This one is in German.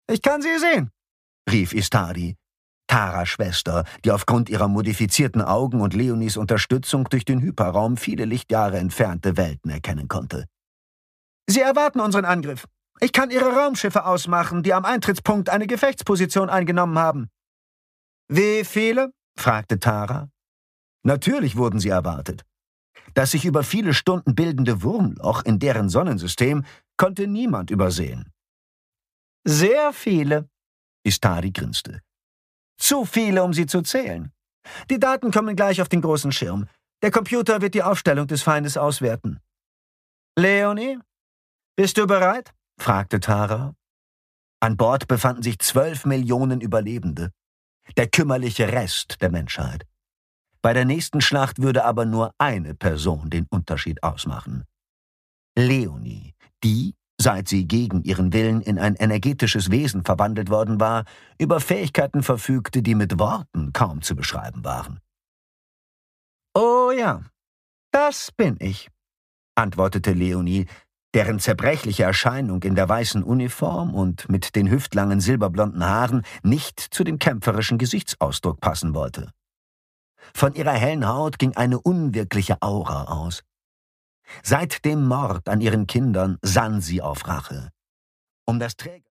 Ich kann sie sehen, rief Istari, Taras Schwester, die aufgrund ihrer modifizierten Augen und Leonies Unterstützung durch den Hyperraum viele Lichtjahre entfernte Welten erkennen konnte. Sie erwarten unseren Angriff. Ich kann ihre Raumschiffe ausmachen, die am Eintrittspunkt eine Gefechtsposition eingenommen haben. Wie viele? Fragte Tara. Natürlich wurden sie erwartet. Das sich über viele Stunden bildende Wurmloch in deren Sonnensystem konnte niemand übersehen. Sehr viele, Istari grinste. Zu viele, um sie zu zählen. Die Daten kommen gleich auf den großen Schirm. Der Computer wird die Aufstellung des Feindes auswerten. Leonie, bist du bereit? Fragte Tara. An Bord befanden sich 12 Millionen Überlebende. Der kümmerliche Rest der Menschheit. Bei der nächsten Schlacht würde aber nur eine Person den Unterschied ausmachen. Leonie, die, seit sie gegen ihren Willen in ein energetisches Wesen verwandelt worden war, über Fähigkeiten verfügte, die mit Worten kaum zu beschreiben waren. »Oh ja, das bin ich«, antwortete Leonie, deren zerbrechliche Erscheinung in der weißen Uniform und mit den hüftlangen silberblonden Haaren nicht zu dem kämpferischen Gesichtsausdruck passen wollte. Von ihrer hellen Haut ging eine unwirkliche Aura aus. Seit dem Mord an ihren Kindern sann sie auf Rache. Um das